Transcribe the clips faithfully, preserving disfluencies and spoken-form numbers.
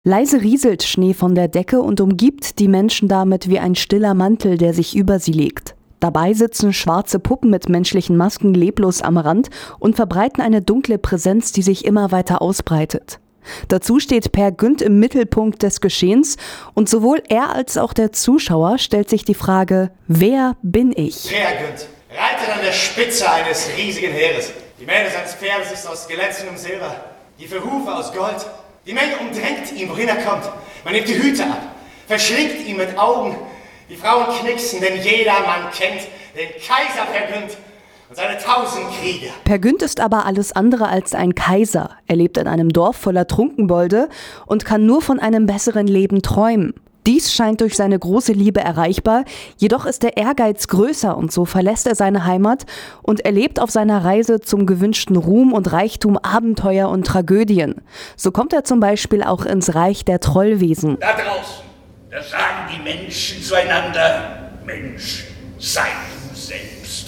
Leise rieselt Schnee von der Decke und umgibt die Menschen damit wie ein stiller Mantel, der sich über sie legt. Dabei sitzen schwarze Puppen mit menschlichen Masken leblos am Rand und verbreiten eine dunkle Präsenz, die sich immer weiter ausbreitet. Dazu steht Peer Gynt im Mittelpunkt des Geschehens und sowohl er als auch der Zuschauer stellt sich die Frage, wer bin ich? Peer Gynt reitet an der Spitze eines riesigen Heeres. Die Mähne seines Pferdes ist aus glänzendem Silber, die für Hufe aus Gold. Die Menge umdrängt ihn, wohin er kommt. Man nimmt die Hüte ab, verschlingt ihn mit Augen. Die Frauen knixen, denn jeder Mann kennt den Kaiser Peer Gynt und seine tausend Kriege. Peer Gynt ist aber alles andere als ein Kaiser. Er lebt in einem Dorf voller Trunkenbolde und kann nur von einem besseren Leben träumen. Dies scheint durch seine große Liebe erreichbar, jedoch ist der Ehrgeiz größer und so verlässt er seine Heimat und erlebt auf seiner Reise zum gewünschten Ruhm und Reichtum Abenteuer und Tragödien. So kommt er zum Beispiel auch ins Reich der Trollwesen. Da draußen, da sagen die Menschen zueinander, Mensch, sei du selbst.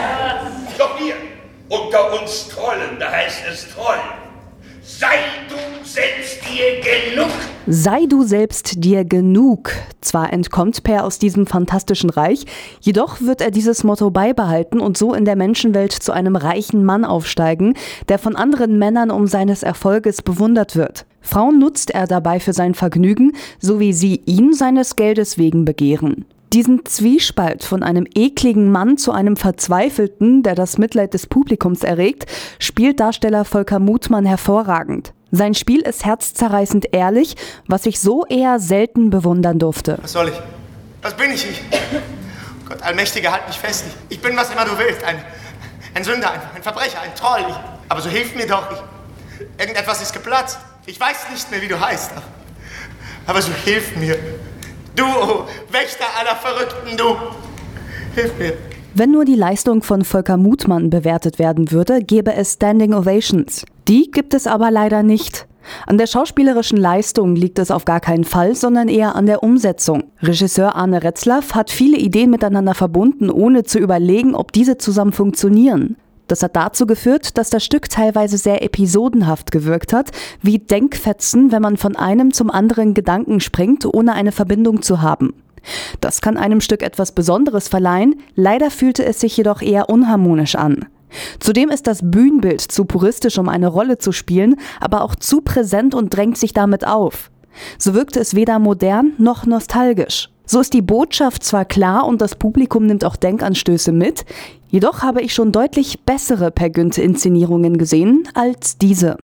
Doch hier, unter uns Trollen, da heißt es Troll. Sei du selbst dir genug. Sei du selbst dir genug. Zwar entkommt Peer aus diesem fantastischen Reich, jedoch wird er dieses Motto beibehalten und so in der Menschenwelt zu einem reichen Mann aufsteigen, der von anderen Männern um seines Erfolges bewundert wird. Frauen nutzt er dabei für sein Vergnügen, so wie sie ihn seines Geldes wegen begehren. Diesen Zwiespalt von einem ekligen Mann zu einem Verzweifelten, der das Mitleid des Publikums erregt, spielt Darsteller Volker Mutmann hervorragend. Sein Spiel ist herzzerreißend ehrlich, was ich so eher selten bewundern durfte. Was soll ich? Was bin ich? ich? Gott, Allmächtiger, halt mich fest. Ich, ich bin, was immer du willst. Ein, ein Sünder, ein, ein Verbrecher, ein Troll. Ich, aber so hilf mir doch. Ich, irgendetwas ist geplatzt. Ich weiß nicht mehr, wie du heißt. Aber so hilf mir. Du, Wächter aller Verrückten, du! Hilf mir! Wenn nur die Leistung von Volker Mutmann bewertet werden würde, gäbe es Standing Ovations. Die gibt es aber leider nicht. An der schauspielerischen Leistung liegt es auf gar keinen Fall, sondern eher an der Umsetzung. Regisseur Arne Retzlaff hat viele Ideen miteinander verbunden, ohne zu überlegen, ob diese zusammen funktionieren. Das hat dazu geführt, dass das Stück teilweise sehr episodenhaft gewirkt hat, wie Denkfetzen, wenn man von einem zum anderen Gedanken springt, ohne eine Verbindung zu haben. Das kann einem Stück etwas Besonderes verleihen, leider fühlte es sich jedoch eher unharmonisch an. Zudem ist das Bühnenbild zu puristisch, um eine Rolle zu spielen, aber auch zu präsent und drängt sich damit auf. So wirkte es weder modern noch nostalgisch. So ist die Botschaft zwar klar und das Publikum nimmt auch Denkanstöße mit, jedoch habe ich schon deutlich bessere Peer Gynt-Inszenierungen gesehen als diese.